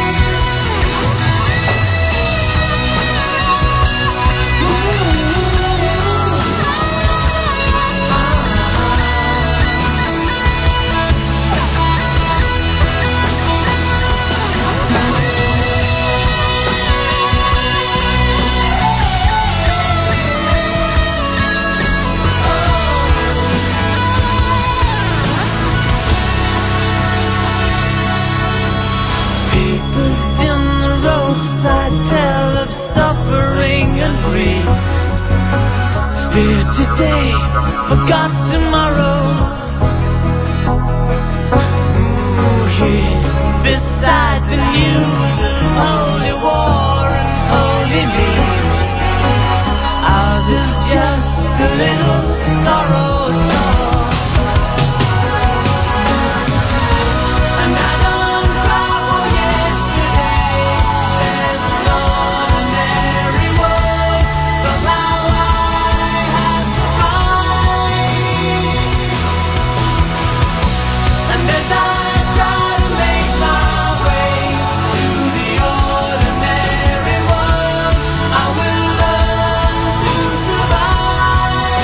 Papers in the roadside tell of suffering and grief. Fear today, forgot tomorrow. Ooh, here beside the news of holy war and holy me, ours is just a little sorrow talk. And I don't cry for yesterday. There's an ordinary world somehow I have to find. And as I try to make my way to the ordinary world, I will learn to survive.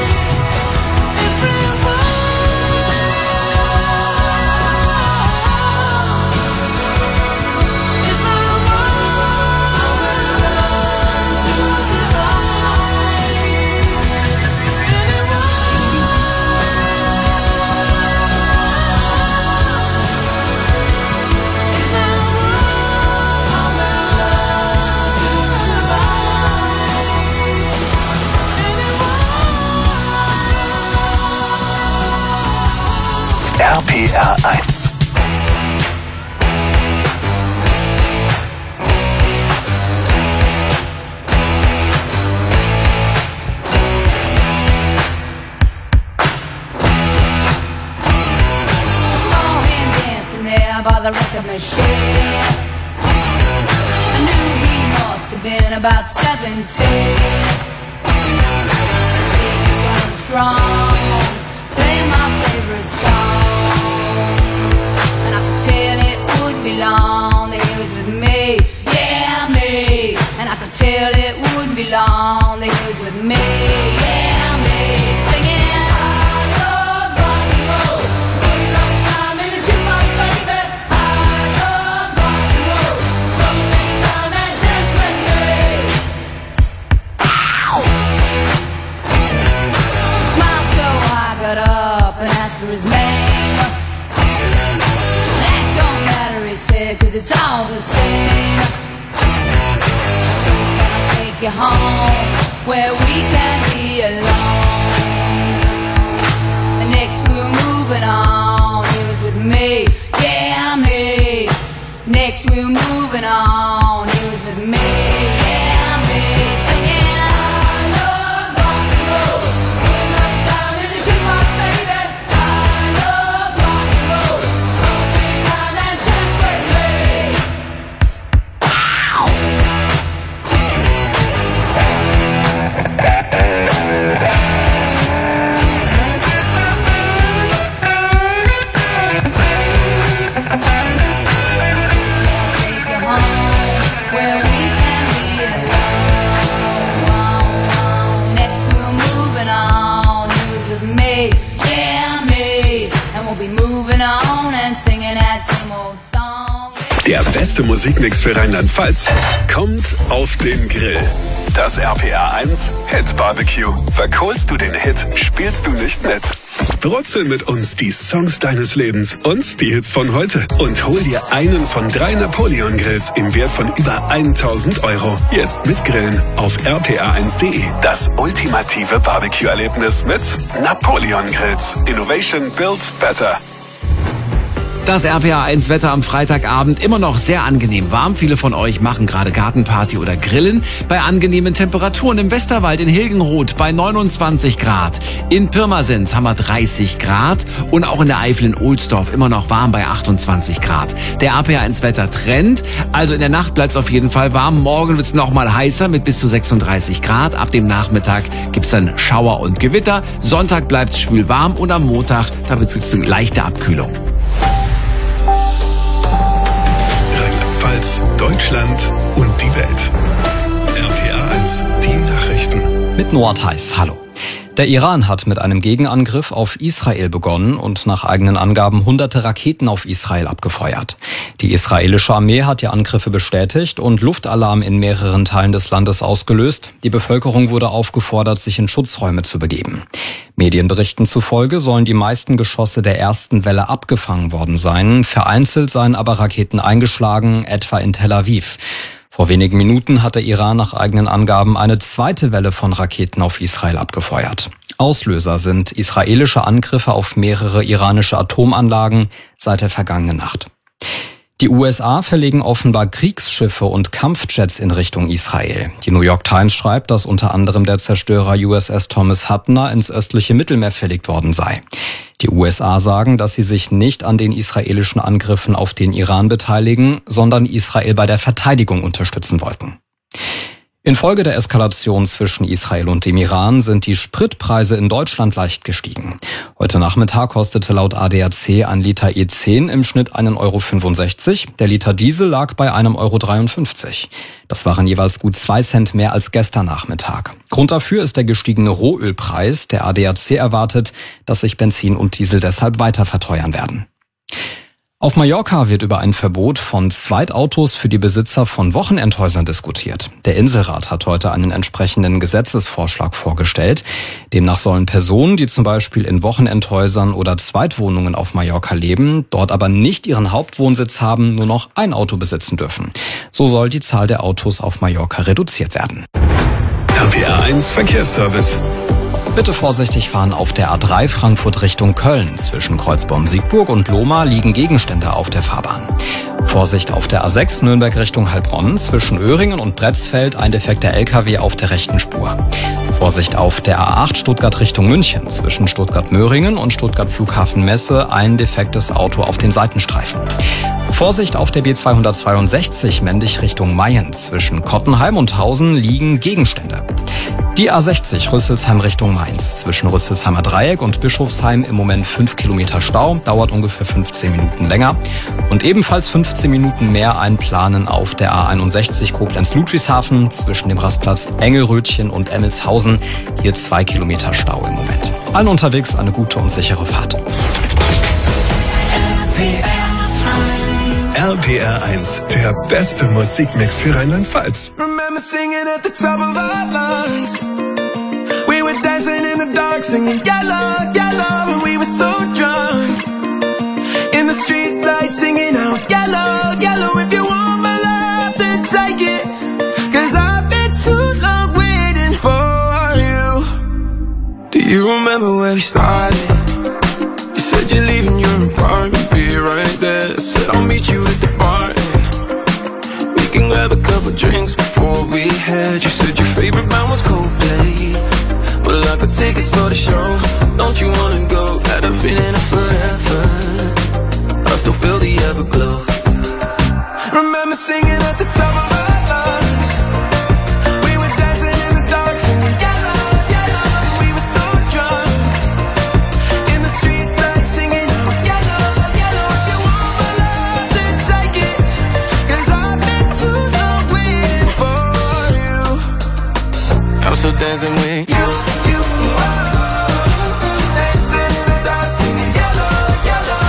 RPR 1. By the record machine, I knew he must have been about 17. strong, playing my favorite song. And I could tell it wouldn't be long that he was with me, yeah, me. And I could tell it wouldn't be long that he was with me, yeah, me. Singing, I love rock and roll, sweet like time in the jukebox, baby. I love rock and roll, so come and take time and dance with me. Ow! He smiled so I got up and asked for his name. That don't matter, he said, 'cause it's all the same. So can I take you home where we can be alone? And next we were moving on, he was with me, yeah, me. Next we were moving on, he was with me, yeah, me. Singing, I love rock and roll, sweet like time in the jukebox, baby. I love rock and roll, so take time and dance with me. Ow! Take you home where we can be alone. Next we're moving on, he was with me, yeah, me. And we'll be moving on and singing that same old song. Der beste Musikmix für Rheinland-Pfalz kommt auf den Grill. Das RPR 1 Hit Barbecue. Verkohlst du den Hit, spielst du nicht mit. Brutzel mit uns die Songs deines Lebens und die Hits von heute. Und hol dir einen von 3 Napoleon-Grills im Wert von über 1.000 €. Jetzt mit Grillen auf rpr1.de. Das ultimative Barbecue-Erlebnis mit Napoleon-Grills. Innovation builds better. Das RPA1 Wetter am Freitagabend immer noch sehr angenehm warm. Viele von euch machen gerade Gartenparty oder Grillen. Bei angenehmen Temperaturen im Westerwald in Hilgenroth bei 29 Grad. In Pirmasens haben wir 30 Grad. Und auch in der Eifel in Ohlsdorf immer noch warm bei 28 Grad. Der RPA1 Wetter Trend. Also in der Nacht bleibt es auf jeden Fall warm. Morgen wird es noch mal heißer mit bis zu 36 Grad. Ab dem Nachmittag gibt's dann Schauer und Gewitter. Sonntag bleibt es schwül warm und am Montag da gibt's eine leichte Abkühlung. Rheinland-Pfalz, Deutschland und die Welt. RPR 1, die Nachrichten. Mit Noah Theis, hallo. Der Iran hat mit einem Gegenangriff auf Israel begonnen und nach eigenen Angaben hunderte Raketen auf Israel abgefeuert. Die israelische Armee hat die Angriffe bestätigt und Luftalarm in mehreren Teilen des Landes ausgelöst. Die Bevölkerung wurde aufgefordert, sich in Schutzräume zu begeben. Medienberichten zufolge sollen die meisten Geschosse der ersten Welle abgefangen worden sein. Vereinzelt seien aber Raketen eingeschlagen, etwa in Tel Aviv. Vor wenigen Minuten hat der Iran nach eigenen Angaben eine zweite Welle von Raketen auf Israel abgefeuert. Auslöser sind israelische Angriffe auf mehrere iranische Atomanlagen seit der vergangenen Nacht. Die USA verlegen offenbar Kriegsschiffe und Kampfjets in Richtung Israel. Die New York Times schreibt, dass unter anderem der Zerstörer USS Thomas Hutner ins östliche Mittelmeer verlegt worden sei. Die USA sagen, dass sie sich nicht an den israelischen Angriffen auf den Iran beteiligen, sondern Israel bei der Verteidigung unterstützen wollten. Infolge der Eskalation zwischen Israel und dem Iran sind die Spritpreise in Deutschland leicht gestiegen. Heute Nachmittag kostete laut ADAC ein Liter E10 im Schnitt 1,65 €. Der Liter Diesel lag bei 1,53 €. Das waren jeweils gut 2 Cent mehr als gestern Nachmittag. Grund dafür ist der gestiegene Rohölpreis. Der ADAC erwartet, dass sich Benzin und Diesel deshalb weiter verteuern werden. Auf Mallorca wird über ein Verbot von Zweitautos für die Besitzer von Wochenendhäusern diskutiert. Der Inselrat hat heute einen entsprechenden Gesetzesvorschlag vorgestellt. Demnach sollen Personen, die zum Beispiel in Wochenendhäusern oder Zweitwohnungen auf Mallorca leben, dort aber nicht ihren Hauptwohnsitz haben, nur noch ein Auto besitzen dürfen. So soll die Zahl der Autos auf Mallorca reduziert werden. RPR 1 Verkehrsservice. Bitte vorsichtig fahren auf der A3 Frankfurt Richtung Köln. Zwischen Kreuzborn-Siegburg und Lohmar liegen Gegenstände auf der Fahrbahn. Vorsicht auf der A6 Nürnberg Richtung Heilbronn. Zwischen Öhringen und Bretzfeld ein defekter LKW auf der rechten Spur. Vorsicht auf der A8 Stuttgart Richtung München. Zwischen Stuttgart-Möhringen und Stuttgart Flughafen Messe ein defektes Auto auf den Seitenstreifen. Vorsicht auf der B262 Mendig Richtung Mayen. Zwischen Kottenheim und Hausen liegen Gegenstände. Die A60 Rüsselsheim Richtung Mainz. Zwischen Rüsselsheimer Dreieck und Bischofsheim im Moment 5 Kilometer Stau. Dauert ungefähr 15 Minuten länger. Und ebenfalls 15 Minuten mehr einplanen auf der A61 Koblenz-Ludwigshafen. Zwischen dem Rastplatz Engelrötchen und Emmelshausen. Hier 2 Kilometer Stau im Moment. Allen unterwegs eine gute und sichere Fahrt. RPR 1, der beste Musikmix für Rheinland-Pfalz. Remember singing at the top of our lungs. We were dancing in the dark, singing yellow, yellow, and we were so drunk. In the street lights, singing out yellow, yellow. If you want my love, then take it. 'Cause I've been too long waiting for you. Do you remember where we started? You said you're leaving your apartment, be right there. I said I'll meet you at the bar. We can grab a couple drinks before we head. You said your favorite band was Coldplay. Well, I got tickets for the show. Don't you wanna go? Got a feeling of forever. I still feel the everglow. Remember singing at the top of our lungs. We were dancing in the dark, singing yellow, yellow. We were so drunk. In the street lights, singing out yellow, yellow. If you want my love, then take it. 'Cause I've been too long waiting for you. I'm still dancing with you. Dancing in the dark, singing yellow, yellow.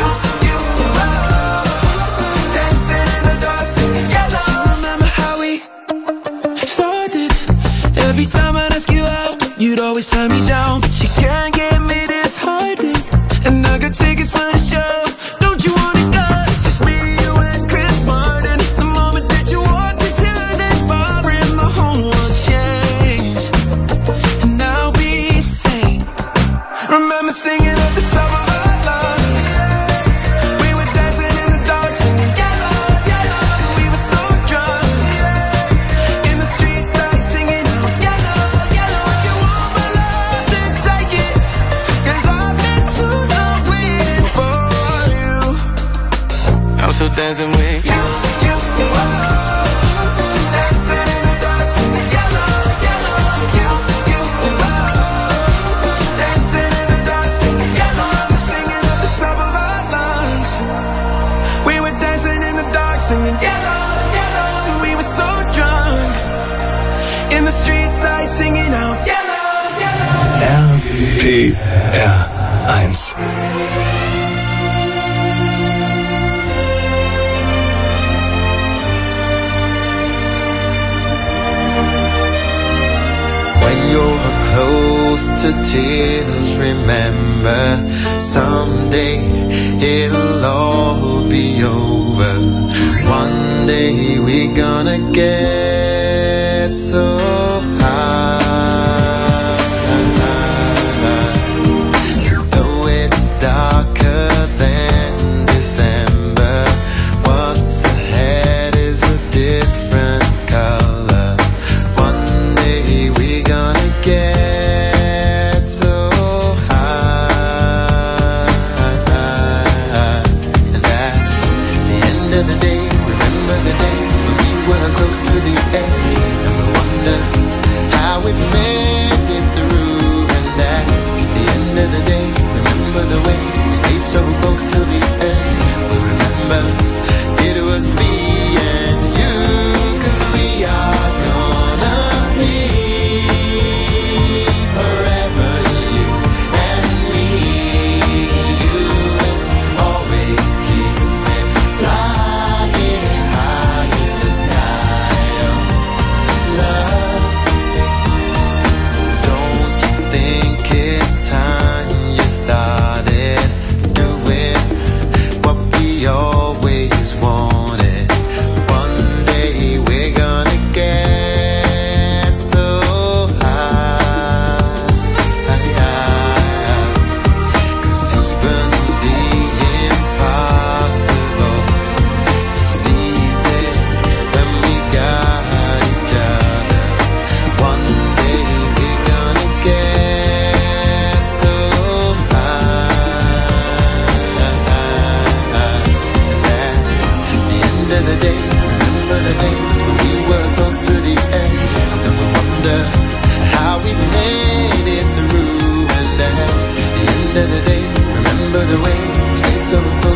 Dancing in the dark, singing yellow. Remember how we started? Every time I'd ask you out, you'd always turn me down. But you can't get me disheartened. And I got tickets for the show. Don't you wanna go? It's just me, you, and Chris Martin. The moment that you walked into this bar, and my whole world changed. And I'll be sane. Remember singing at the top of our lungs. We were dancing in the dark, singing yellow, yellow. We were so drunk. In the street lights, singing out yellow, yellow. If you want my love, then take it. 'Cause I've been too long waiting for you. I'm still dancing with you. Dancing in the dark, singing yellow, yellow. Dancing in the dark, singing yellow. Singing at the top of our lungs. We were dancing in the dark, singing yellow, yellow. We were so drunk. In the street lights, singing out yellow, yellow. RPR 1. When you're close to tears, remember someday it'll all be over. One day we're gonna get so high. Though it's darker than December, what's ahead is a different color. One day we're gonna get so high. And at the end of the day, remember the days when we were close to the edge, and we wonder how it made it through. And at the end of the day, remember the way we stayed so close till the end. We remember it was me and you, 'cause we are gonna be forever, you and me. You will always keep me flying high in the sky of love. Don't you think it's time you started doing what we always wanted? One day we're gonna get so high. 'Cause even the impossible is easy when we got each other. One day we're gonna get so close.